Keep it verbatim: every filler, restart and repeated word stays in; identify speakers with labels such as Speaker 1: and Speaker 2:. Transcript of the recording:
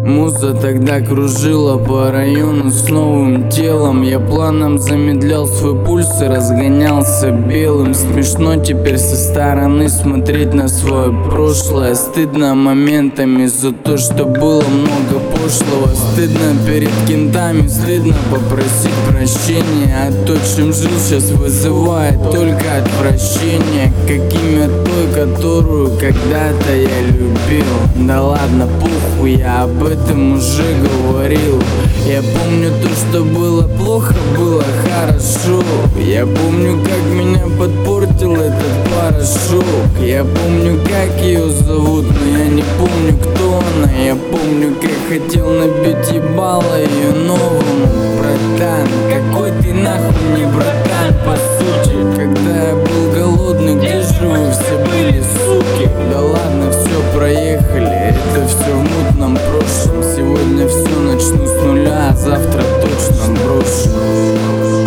Speaker 1: Муза тогда кружила по району с новым телом. Я планом замедлял свой пульс и разгонялся белым. Смешно теперь со стороны смотреть на свое прошлое. Стыдно моментами за то, что было много пошлого. Стыдно перед кентами, стыдно попросить прощения. А то, чем жил, сейчас вызывает только отвращение. Как имя той, которую когда-то я любил. Да ладно, похуй, я об этом уже говорил. Я помню то, что было плохо, было хорошо. Я помню, как меня подпортил этот порошок. Я помню, как ее зовут, но я не помню, кто она. Я помню, как хотел набить ебало ее новому. Братан, какой ты нахуй не братан, по сути. Когда я был голодный, где же вы все были, суки? Да ладно, все, проехали, это все в мутном прошлом. Сегодня все начну с нуля, а завтра точно брошу.